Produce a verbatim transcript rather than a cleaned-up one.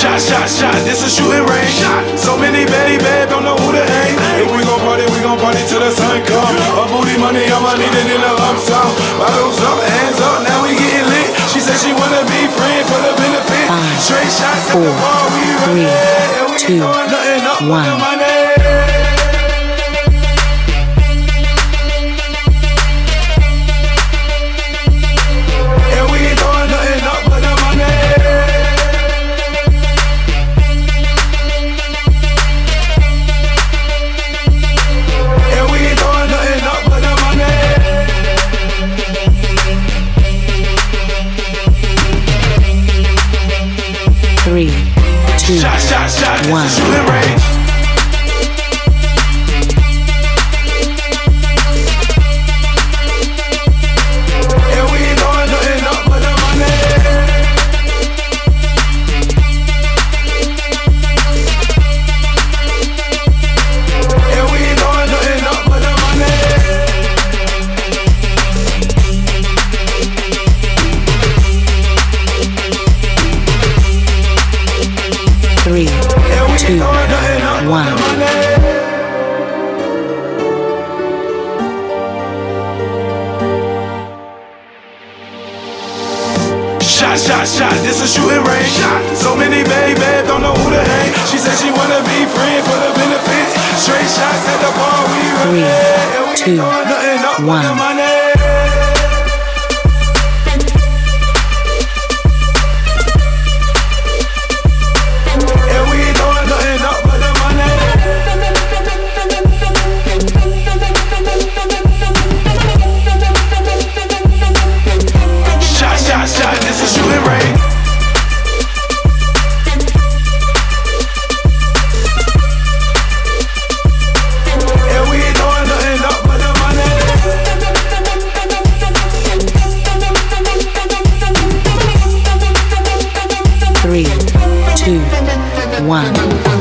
Shot, shot, shot, this a shooting range. So many baby bad, don't know who to aim. If we gon' party, we gon' party till the sun come. A booty money, all I need it in a lump sum. Bottles up, hands up, now we getting lit. She said she wanna be friends for the benefit. Five, straight shots at four, the bar, we three, running. two, one. Three, two, shot, shot, shot, one. Shooting range. And we ain't doing nothing up but the money. And we ain't doing nothing up but the money. Three, two, one. Shot, shot, shot, this a shooting range. So many baby bad, don't know who to aim. She said she wanna be friends for the benefits. Straight shots at the bar, we Three, two, one. Three, two, one.